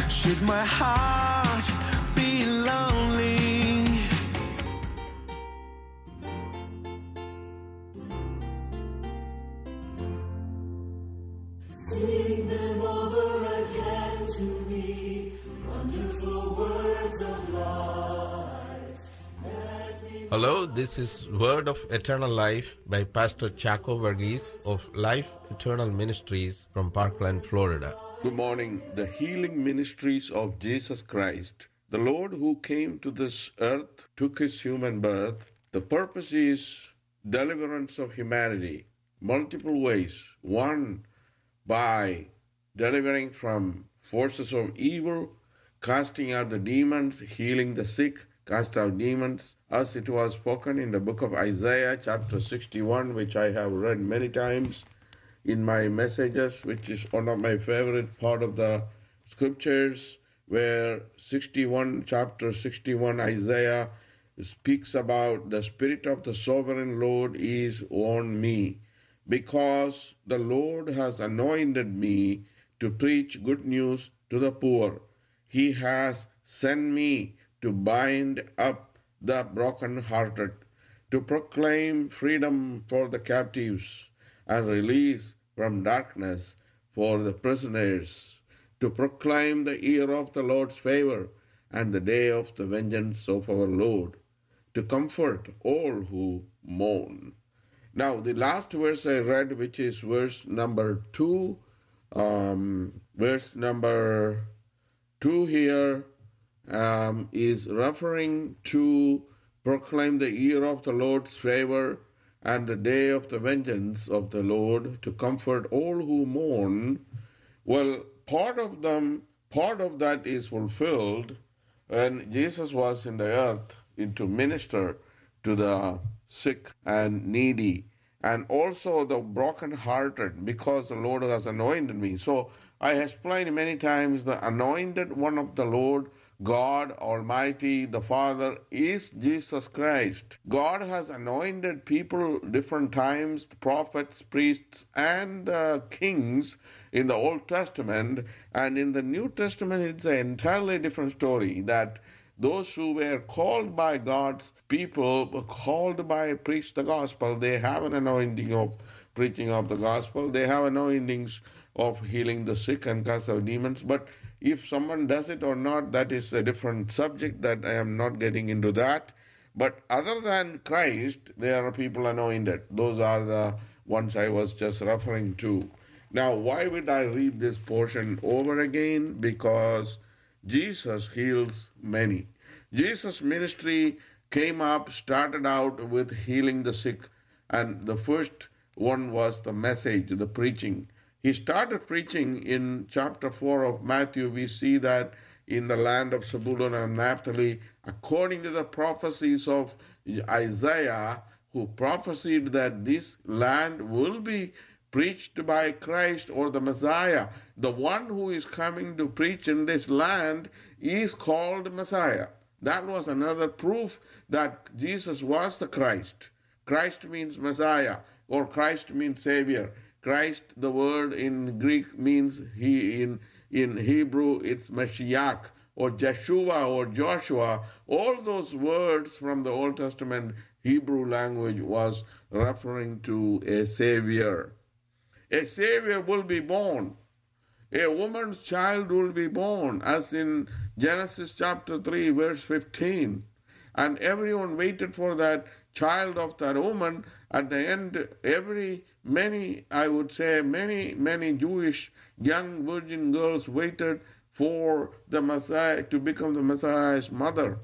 Should my heart be lonely? Sing them over again to me, wonderful words of life. Hello, this is Word of Eternal Life by Pastor Chaco Verghese of Life Eternal Ministries from Parkland, Florida. Good morning. The healing ministries of Jesus Christ. The Lord who came to this earth took his human birth. The purpose is deliverance of humanity. Multiple ways. One, by delivering from forces of evil, casting out the demons, healing the sick, cast out demons, as it was spoken in the book of Isaiah, chapter 61, which I have read many times in my messages, which is one of my favorite part of the scriptures, where chapter 61, Isaiah speaks about the Spirit of the Sovereign Lord is on me, because the Lord has anointed me to preach good news to the poor. He has sent me to bind up the brokenhearted, to proclaim freedom for the captives and release from darkness for the prisoners, to proclaim the year of the Lord's favor and the day of the vengeance of our Lord, to comfort all who mourn. Now, the last verse I read, which is verse number 2, here is referring to proclaim the year of the Lord's favor and the day of the vengeance of the Lord, to comfort all who mourn. Well, part of that is fulfilled when Jesus was in the earth to minister to the sick and needy, and also the brokenhearted, because the Lord has anointed me. So I explained many times the anointed one of the Lord, God Almighty, the Father, is Jesus Christ. God has anointed people different times, the prophets, priests, and kings in the Old Testament. And in the New Testament, it's an entirely different story, that those who were called by God's people, called by preach the gospel, they have an anointing of preaching of the gospel. They have anointings of healing the sick and cast out demons. But if someone does it or not, that is a different subject that I am not getting into that. But other than Christ, there are people anointed. Those are the ones I was just referring to. Now, why would I read this portion over again? Because Jesus heals many. Jesus' ministry started out with healing the sick, and the first one was the message, the preaching. He started preaching in chapter 4 of Matthew. We see that in the land of Zebulun and Naphtali, according to the prophecies of Isaiah, who prophesied that this land will be preached by Christ or the Messiah. The one who is coming to preach in this land is called Messiah. That was another proof that Jesus was the Christ. Christ means Messiah, or Christ means Savior. Christ, the word in Greek means in Hebrew it's Mashiach or Jeshua or Joshua. All those words from the Old Testament Hebrew language was referring to a Savior. A Savior will be born. A woman's child will be born, as in Genesis chapter 3, verse 15. And everyone waited for that child of that woman. At the end, many Jewish young virgin girls waited for the Messiah to become the Messiah's mother.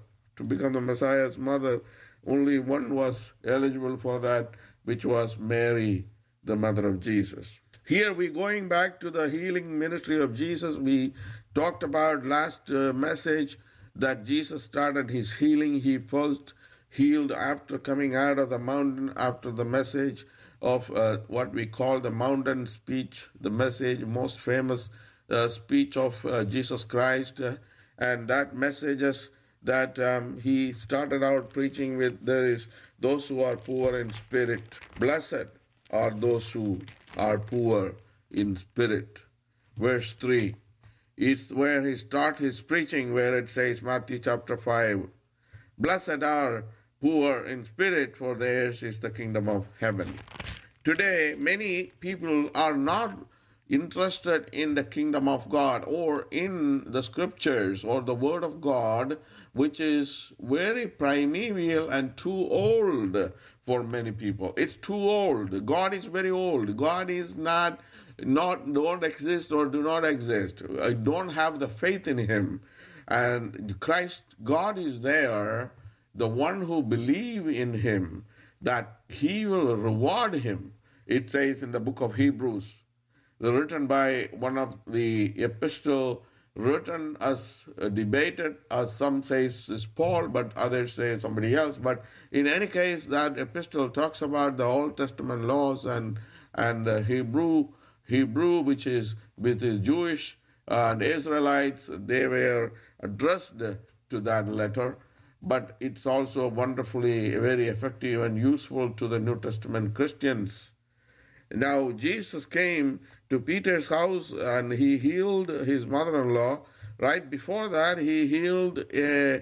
Only one was eligible for that, which was Mary, the mother of Jesus. Here we're going back to the healing ministry of Jesus. We talked about last message that Jesus started his healing. He first healed after coming out of the mountain, after the message of what we call the mountain speech, the message, most famous speech of Jesus Christ. And that message is that he started out preaching with, there is those who are poor in spirit. Blessed are those who are poor in spirit. Verse 3, is where he starts his preaching, where it says, Matthew chapter 5, Blessed are poor in spirit, for theirs is the kingdom of heaven. Today, many people are not interested in the kingdom of God or in the scriptures or the word of God, which is very primeval and too old for many people. It's too old. God is very old. God is don't exist or do not exist. I don't have the faith in him. And Christ, God is there, the one who believe in him, that he will reward him. It says in the book of Hebrews, written by one of the epistle written as debated, as some say is Paul, but others say somebody else. But in any case, that epistle talks about the Old Testament laws and Hebrew, which is with his Jewish and Israelites. They were addressed to that letter, but it's also wonderfully very effective and useful to the New Testament Christians. Now, Jesus came to Peter's house and he healed his mother-in-law. Right before that, he healed a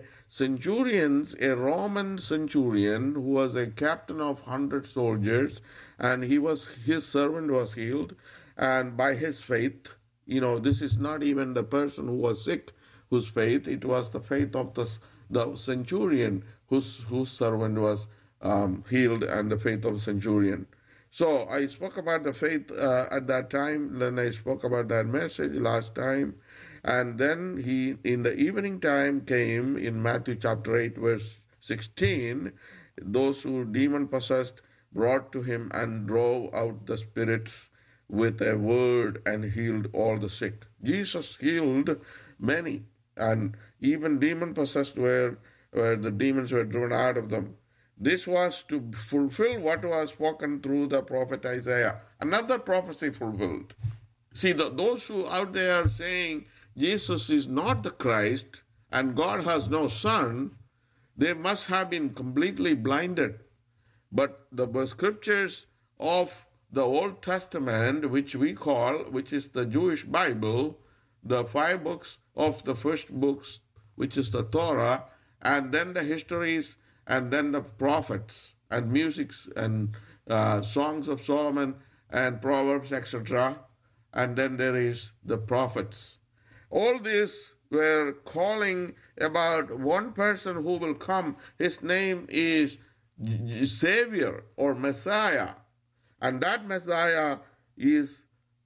Roman centurion who was a captain of 100 soldiers, and his servant was healed. And by his faith, this is not even the person who was sick whose faith, it was the faith of the centurion whose servant was healed, and the faith of the centurion. So I spoke about the faith at that time. Then I spoke about that message last time. And then he, in the evening time, came in Matthew chapter 8, verse 16. Those who demon-possessed brought to him and drove out the spirits with a word and healed all the sick. Jesus healed many, and even demon-possessed where the demons were driven out of them. This was to fulfill what was spoken through the prophet Isaiah. Another prophecy fulfilled. See, those who out there are saying Jesus is not the Christ and God has no son, they must have been completely blinded. But the scriptures of the Old Testament, which is the Jewish Bible, the 5 books of the first books, which is the Torah, and then the histories, and then the prophets and musics and songs of Solomon and Proverbs, etc. And then there is the prophets. All these were calling about one person who will come. His name is Savior or Messiah. And that Messiah is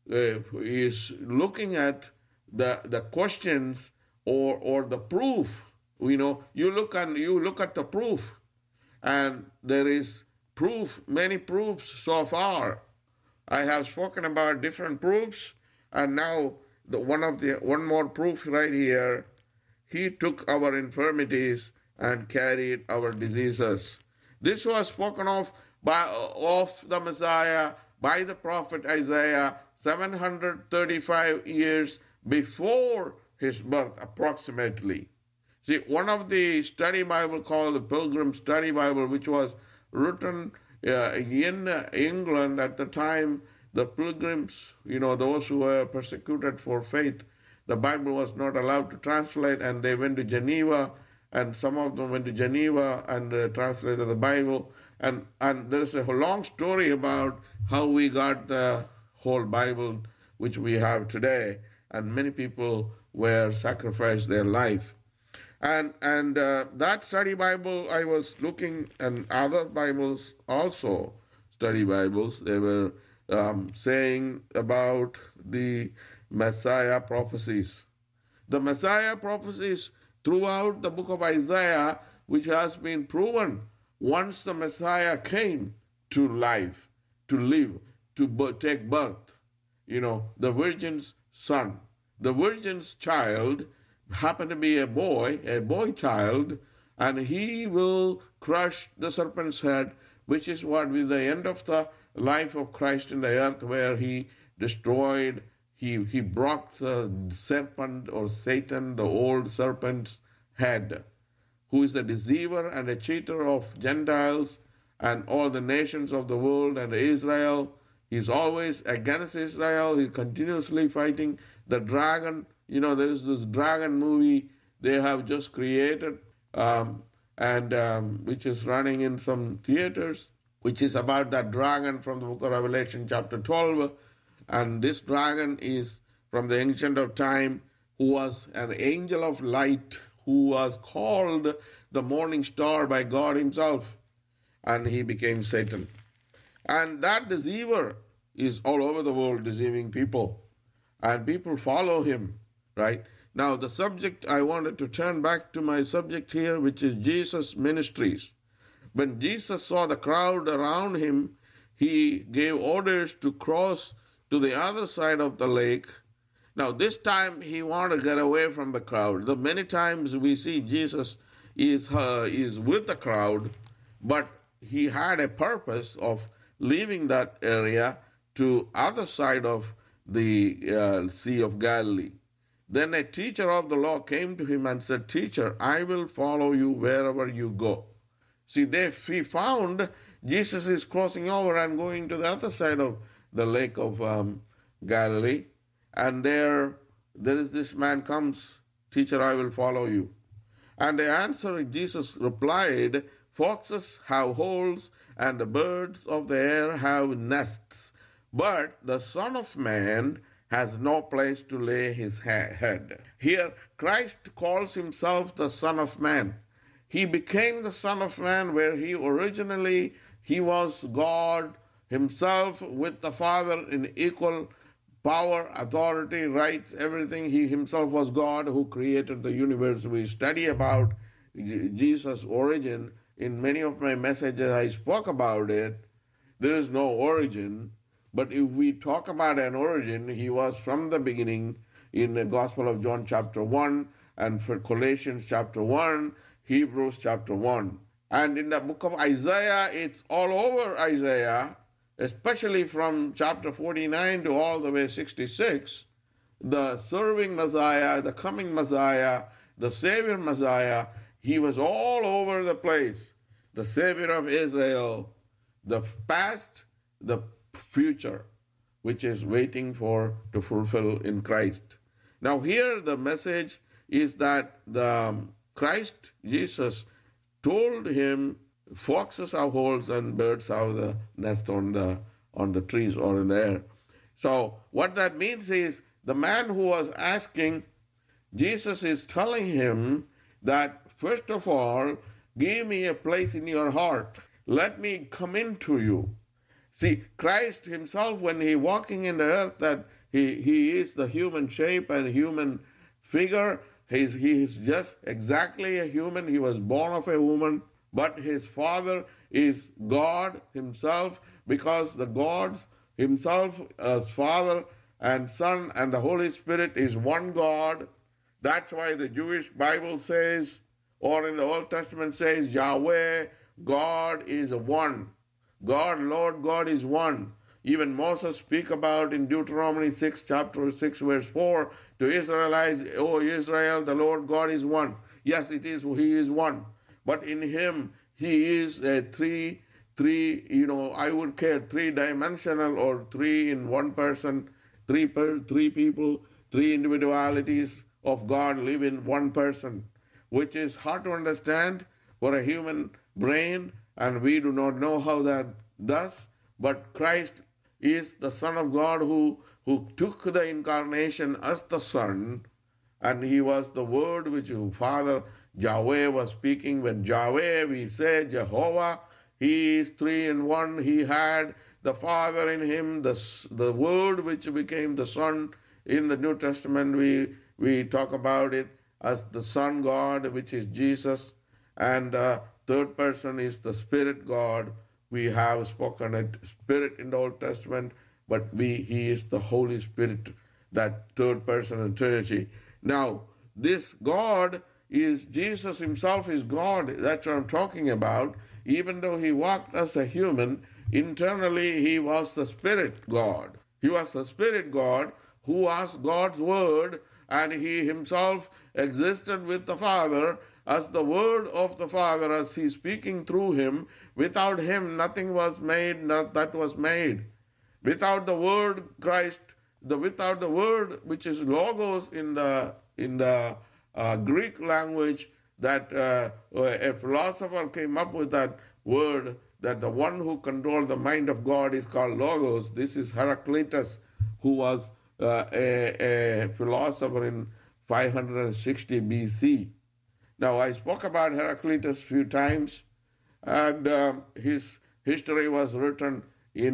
looking at the questions or the proof. You look at the proof, and there is proof, many proofs so far. I have spoken about different proofs, and now one more proof right here. He took our infirmities and carried our diseases. This was spoken of the Messiah by the prophet Isaiah 735 years before his birth, approximately. See, one of the study Bible called the Pilgrim Study Bible, which was written in England at the time, the pilgrims, those who were persecuted for faith, the Bible was not allowed to translate, and they went to Geneva, and some of them went to Geneva and translated the Bible. And there's a long story about how we got the whole Bible, which we have today, and many people were sacrificed their life. And that study Bible, I was looking, and other Bibles also, study Bibles, they were saying about the Messiah prophecies. The Messiah prophecies throughout the book of Isaiah, which has been proven once the Messiah came to life, to live, to take birth. The virgin's son, the virgin's child happened to be a boy child, and he will crush the serpent's head, which is what with the end of the life of Christ in the earth, where he destroyed, he broke the serpent or Satan, the old serpent's head, who is the deceiver and a cheater of Gentiles and all the nations of the world and Israel. He's always against Israel. He's continuously fighting the dragon, there is this dragon movie they have just created, and which is running in some theaters, which is about that dragon from the book of Revelation, chapter 12. And this dragon is from the ancient of time, who was an angel of light, who was called the morning star by God himself, and he became Satan. And that deceiver is all over the world deceiving people, and people follow him, right? Now, the subject, I wanted to turn back to my subject here, which is Jesus' ministries. When Jesus saw the crowd around him, he gave orders to cross to the other side of the lake. Now, this time he wanted to get away from the crowd. The many times we see Jesus is with the crowd, but he had a purpose of leaving that area to other side of the Sea of Galilee. Then a teacher of the law came to him and said, "Teacher, I will follow you wherever you go." See, he found Jesus is crossing over and going to the other side of the lake of Galilee. And there is this man comes, "Teacher, I will follow you." And the answer, Jesus replied, "Foxes have holes and the birds of the air have nests, but the Son of Man has no place to lay his head." Here, Christ calls himself the Son of Man. He became the Son of Man where he was God himself with the Father in equal power, authority, rights, everything. He himself was God who created the universe. We study about Jesus' origin. In many of my messages, I spoke about it. There is no origin. But if we talk about an origin, he was from the beginning in the Gospel of John chapter 1, and for Colossians chapter 1, Hebrews chapter 1. And in the book of Isaiah, it's all over Isaiah, especially from chapter 49 to all the way 66, the serving Messiah, the coming Messiah, the Savior Messiah, he was all over the place. The Savior of Israel, the past, the future, which is waiting to fulfill in Christ. Now here the message is that the Christ Jesus told him, "Foxes have holes and birds have the nest on the trees or in the air." So what that means is the man who was asking, Jesus is telling him that, first of all, give me a place in your heart. Let me come into you. See, Christ himself, when he walking in the earth, that he is the human shape and human figure. He is just exactly a human. He was born of a woman, but his Father is God himself, because the God himself as Father and Son and the Holy Spirit is one God. That's why the Jewish Bible says, or in the Old Testament says, Yahweh, God is one. God, Lord God is one. Even Moses speak about in Deuteronomy 6, chapter 6, verse 4, to Israelites, "O Israel, the Lord God is one." Yes, it is, he is one. But in him, he is a three, I would care, three-dimensional or three in one person, three people, three individualities of God live in one person, which is hard to understand for a human brain, and we do not know how that does. But Christ is the Son of God who took the incarnation as the Son, and he was the Word which Father Yahweh was speaking. When Yahweh, we say Jehovah, he is three in one. He had the Father in him, the Word which became the Son. In the New Testament, we talk about it as the Son God, which is Jesus, and the third person is the Spirit God. We have spoken it, Spirit in the Old Testament, but he is the Holy Spirit, that third person in Trinity. Now, this God is, Jesus himself is God. That's what I'm talking about. Even though he walked as a human, internally he was the Spirit God. He was the Spirit God who was God's Word, and he himself existed with the Father as the Word of the Father, as he speaking through him. Without him, nothing was made that was made. Without the Word, Christ, without the word which is logos in the Greek language, that a philosopher came up with that word, that the one who controlled the mind of God is called logos. This is Heraclitus, who was a philosopher in 560 BC. Now, I spoke about Heraclitus a few times, and his history was written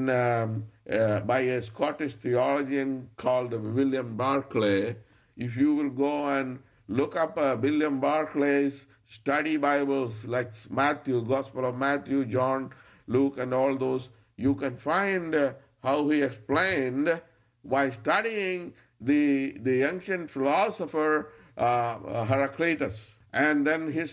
by a Scottish theologian called William Barclay. If you will go and look up William Barclay's study Bibles like Matthew, Gospel of Matthew, John, Luke, and all those, you can find how he explained by studying the ancient philosopher Heraclitus, and then his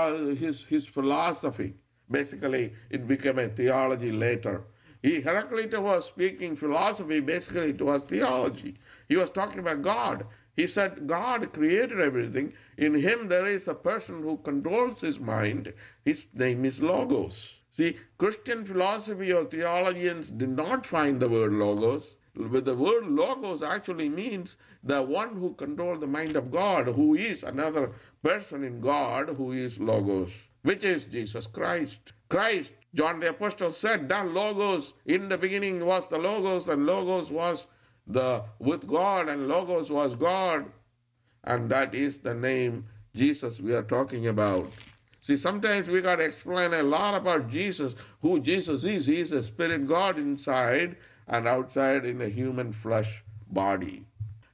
philosophy. Basically, it became a theology later. Heraclitus was speaking philosophy, basically it was theology. He was talking about God. He said God created everything. In him there is a person who controls his mind. His name is Logos. See, Christian philosophy or theologians did not find the word Logos. But the word Logos actually means the one who controls the mind of God, who is another person in God, who is Logos, which is Jesus Christ. Christ, John the Apostle said, that Logos, in the beginning was the Logos, and Logos was with God, and Logos was God. And that is the name Jesus we are talking about. See, sometimes we got to explain a lot about Jesus, who Jesus is. He is a spirit God inside and outside in a human flesh body.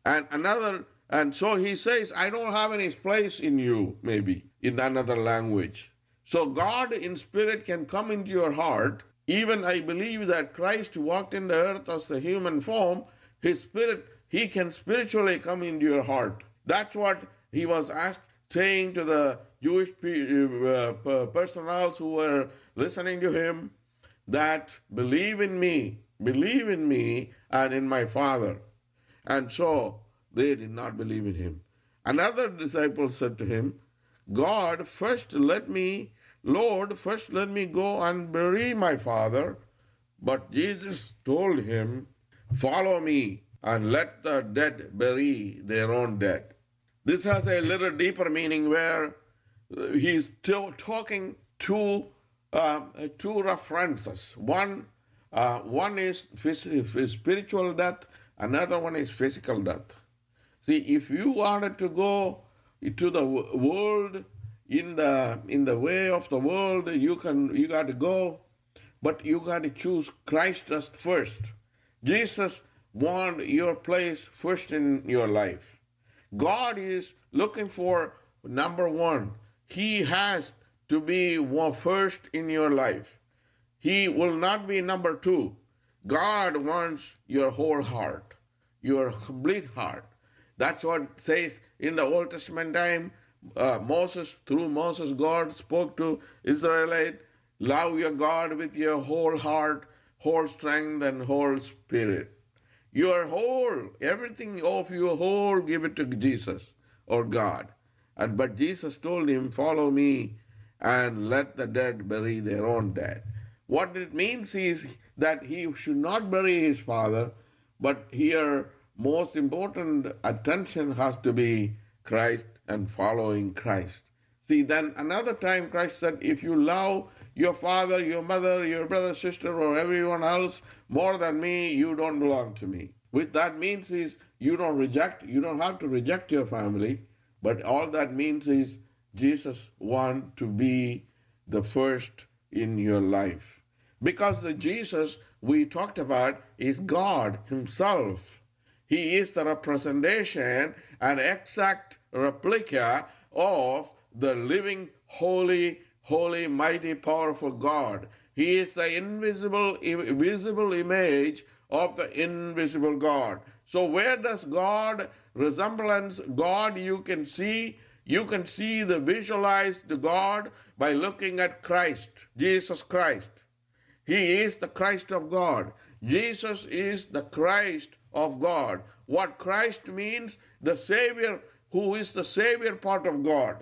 And so he says, I don't have any place in you, maybe, in another language. So God in spirit can come into your heart. Even I believe that Christ walked in the earth as a human form. His spirit, he can spiritually come into your heart. That's what he was saying to the Jewish personals who were listening to him, that believe in me and in my Father. And so they did not believe in him. Another disciple said to him, Lord, first let me go and bury my father. But Jesus told him, follow me and let the dead bury their own dead. This has a little deeper meaning where he's talking two references. One is spiritual death, another one is physical death. See, if you wanted to go to the world in the way of the world, you got to go, but you got to choose Christ as first. Jesus wants your place first in your life. God is looking for number one. He has to be first in your life. He will not be number two. God wants your whole heart, your complete heart. That's what it says in the Old Testament time. Through Moses, God spoke to Israelite, love your God with your whole heart, whole strength, and whole spirit. Your whole, everything of your whole, give it to Jesus or God. But Jesus told him, follow me and let the dead bury their own dead. What it means is that he should not bury his father, but here most important attention has to be Christ and following Christ. See, then another time Christ said, if you love your father, your mother, your brother, sister, or everyone else more than me, you don't belong to me. What that means is you don't have to reject your family, but all that means is Jesus wants to be the first in your life. Because the Jesus we talked about is God himself. He is the representation and exact replica of the living, holy, mighty, powerful God. He is the visible image of the invisible God. So where does God resemblance God you can see? You can see the visualized God by looking at Christ, Jesus Christ. He is the Christ of God. Jesus is the Christ of God. What Christ means, the Savior, who is the Savior part of God.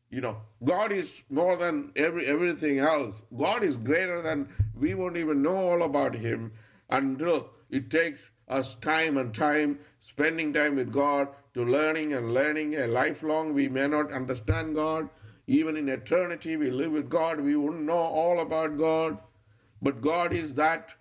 God is more than everything else. God is greater than we won't even know all about him until it takes us time and time, spending time with God, to learning and learning a lifelong. We may not understand God. Even in eternity, we live with God. We wouldn't know all about God. But God is that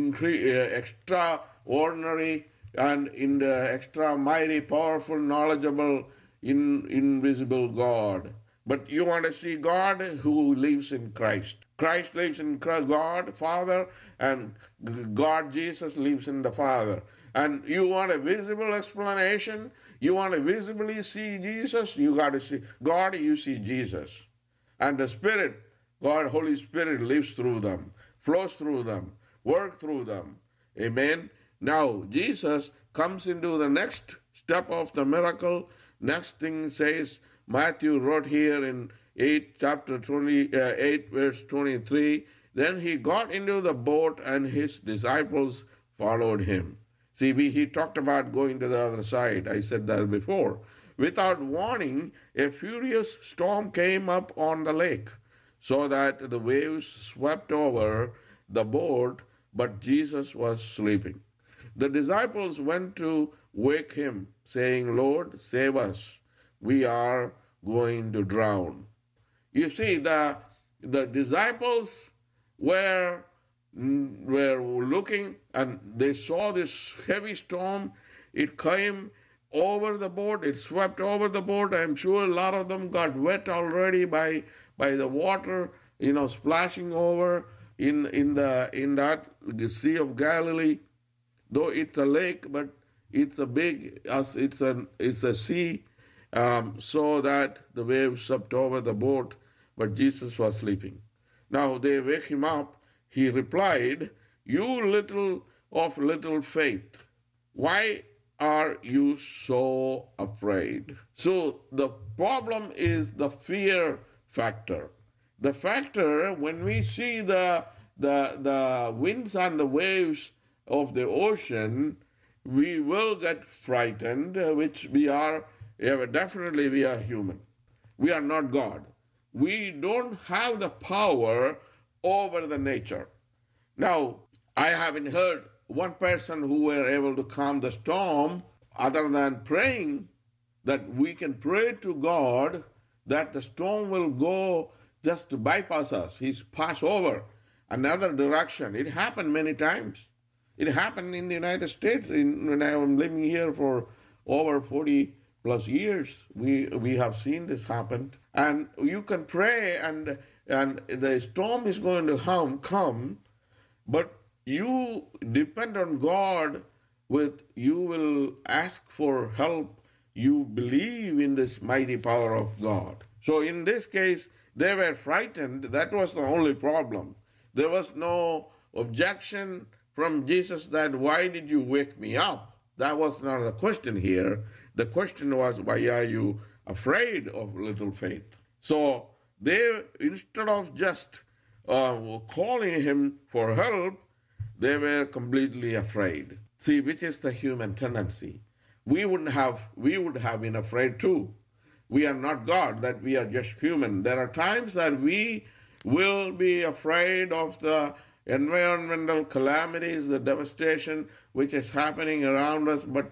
extraordinary and in the extra mighty, powerful, knowledgeable, invisible God. But you want to see God who lives in Christ. Christ lives in Christ, God, Father, and God, Jesus, lives in the Father. And you want a visible explanation? You want to visibly see Jesus? You got to see God, you see Jesus. And the Spirit, God, Holy Spirit lives through them, flows through them, works through them. Amen. Now, Jesus comes into the next step of the miracle. Next thing says, Matthew wrote here in chapter 8, verse 23, then he got into the boat and his disciples followed him. See, he talked about going to the other side. I said that before. Without warning, a furious storm came up on the lake, so that the waves swept over the boat, but Jesus was sleeping. The disciples went to wake him, saying, Lord, save us. We are going to drown. You see, the disciples were looking and they saw this heavy storm. It came over the boat. It swept over the boat. I'm sure a lot of them got wet already by the water, splashing over in that Sea of Galilee. Though it's a lake, but it's a sea, so that the waves swept over the boat, but Jesus was sleeping. Now they wake him up. He replied, you little faith, why are you so afraid? So the problem is the fear factor. The factor, when we see the winds and the waves of the ocean, we will get frightened, which we are human. We are not God. We don't have the power over the nature. Now, I haven't heard one person who were able to calm the storm other than praying, that we can pray to God that the storm will go just to bypass us. He's pass over another direction. It happened many times. It happened in the United States. When I am living here for over 40 plus years, we have seen this happen. And you can pray, and the storm is going to come, but you depend on God. You will ask for help. You believe in this mighty power of God. So in this case, they were frightened. That was the only problem. There was no objection from Jesus that, why did you wake me up? That was not the question here. The question was, why are you afraid of little faith? So they, instead of just calling him for help, they were completely afraid. See, which is the human tendency. We would have been afraid too. We are not God, that we are just human. There are times that we will be afraid of the environmental calamities, the devastation which is happening around us, but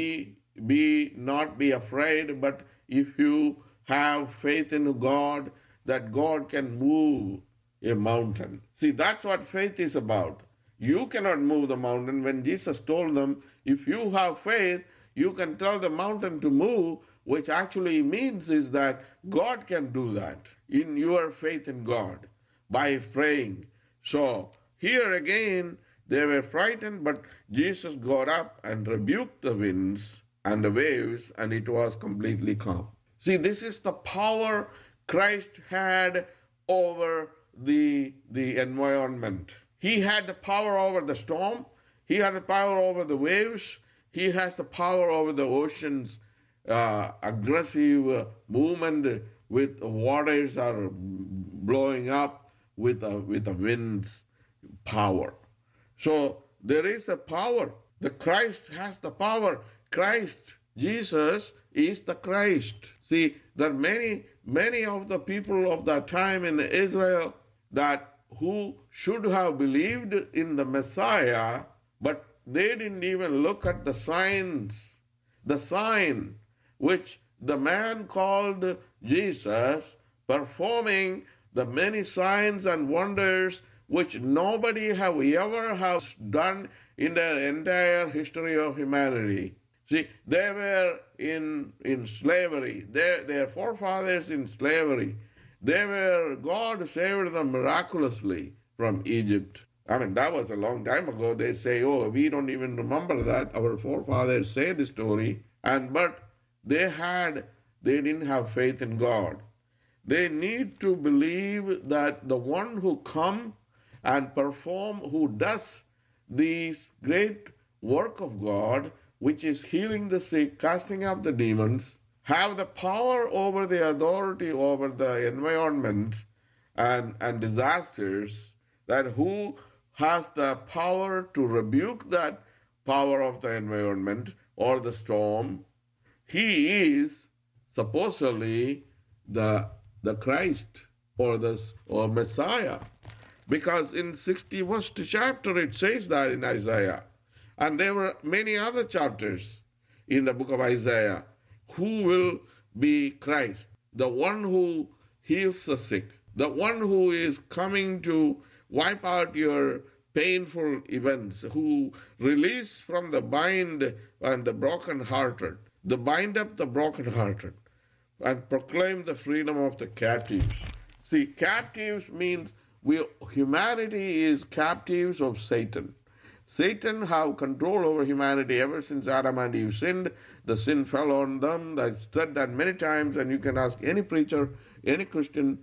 not be afraid. But if you have faith in God, that God can move a mountain. See, that's what faith is about. You cannot move the mountain. When Jesus told them, if you have faith, you can tell the mountain to move, which actually means is that God can do that in your faith in God by praying. So here again, they were frightened, but Jesus got up and rebuked the winds and the waves, and it was completely calm. See, this is the power Christ had over the environment. He had the power over the storm. He had the power over the waves. He has the power over the ocean's aggressive movement with the waters are blowing up with the wind's power. So there is a power. The Christ has the power. Christ, Jesus, is the Christ. See, there are many of the people of that time in Israel who should have believed in the Messiah, but they didn't even look at the signs, the sign which the man called Jesus performing the many signs and wonders which nobody have ever has done in the entire history of humanity. See, they were in slavery. Their forefathers in slavery. God saved them miraculously from Egypt. I mean, that was a long time ago. They say, oh, we don't even remember that. Our forefathers say the story. But they didn't have faith in God. They need to believe that the one who come and perform, who does this great work of God, which is healing the sick, casting out the demons, have the power over the authority over the environment and disasters, that who has the power to rebuke that power of the environment or the storm. He is supposedly the Christ or Messiah. Because in 61st chapter it says that in Isaiah. And there were many other chapters in the book of Isaiah. Who will be Christ? The one who heals the sick. The one who is coming to wipe out your painful events. Who release from the bind and the brokenhearted. The bind up the brokenhearted. And proclaim the freedom of the captives. See, captives means humanity is captives of Satan. Satan have control over humanity ever since Adam and Eve sinned. The sin fell on them. I've said that many times, and you can ask any preacher, any Christian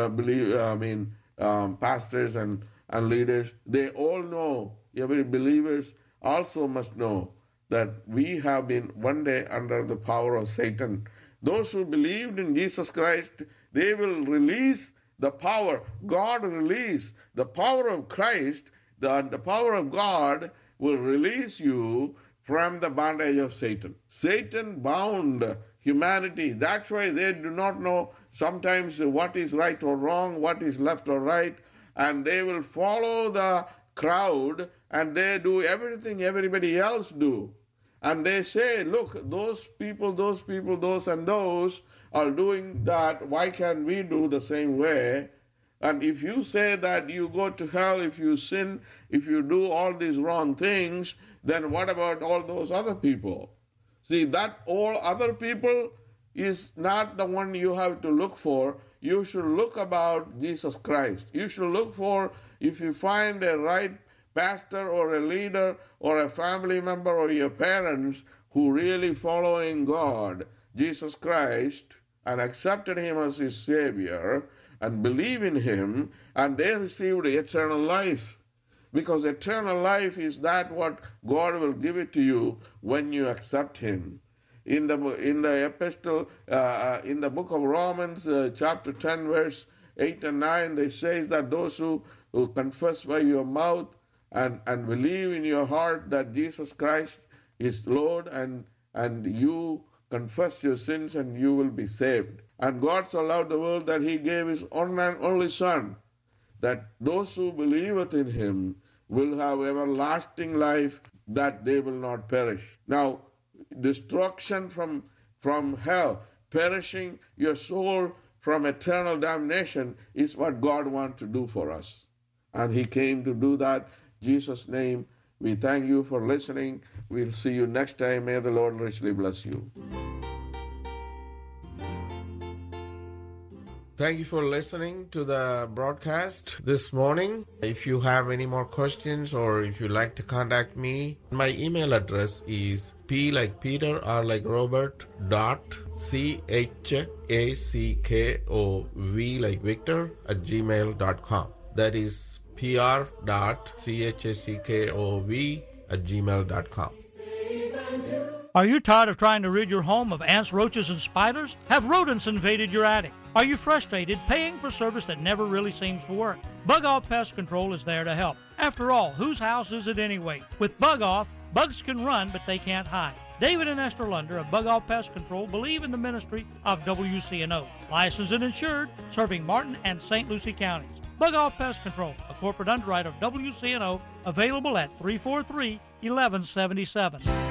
pastors and leaders. They all know, every believers also must know that we have been one day under the power of Satan. Those who believed in Jesus Christ, they will release the power. God release the power of Christ. The power of God will release you from the bondage of Satan. Satan bound humanity. That's why they do not know sometimes what is right or wrong, what is left or right, and they will follow the crowd and they do everything everybody else do. And they say, look, those people, those and those are doing that. Why can't we do the same way? And if you say that you go to hell if you sin, if you do all these wrong things, then what about all those other people? See, that all other people is not the one you have to look for. You should look about Jesus Christ. You should look for, if you find a right pastor or a leader or a family member or your parents who really following God, Jesus Christ, and accepted him as his Savior, and believe in him, and they received eternal life. Because eternal life is that what God will give it to you when you accept him. In the epistle, in the book of Romans, chapter 10, verse 8 and 9, they say that those who confess by your mouth and believe in your heart that Jesus Christ is Lord, and you confess your sins and you will be saved. And God so loved the world that he gave his own and only Son, that those who believeth in him will have everlasting life, that they will not perish. Now, destruction from hell, perishing your soul from eternal damnation is what God wants to do for us. And he came to do that. In Jesus' name, we thank you for listening. We'll see you next time. May the Lord richly bless you. Thank you for listening to the broadcast this morning. If you have any more questions or if you'd like to contact me, my email address is P like Peter, R like Robert, .CHACKOV like Victor @gmail.com. That is PR.CHACKOV@gmail.com. Are you tired of trying to rid your home of ants, roaches, and spiders? Have rodents invaded your attic? Are you frustrated paying for service that never really seems to work? Bug Off Pest Control is there to help. After all, whose house is it anyway? With Bug Off, bugs can run, but they can't hide. David and Esther Lunder of Bug Off Pest Control believe in the ministry of WCNO. Licensed and insured, serving Martin and St. Lucie counties. Bug Off Pest Control, a corporate underwriter of WCNO, available at 343-1177.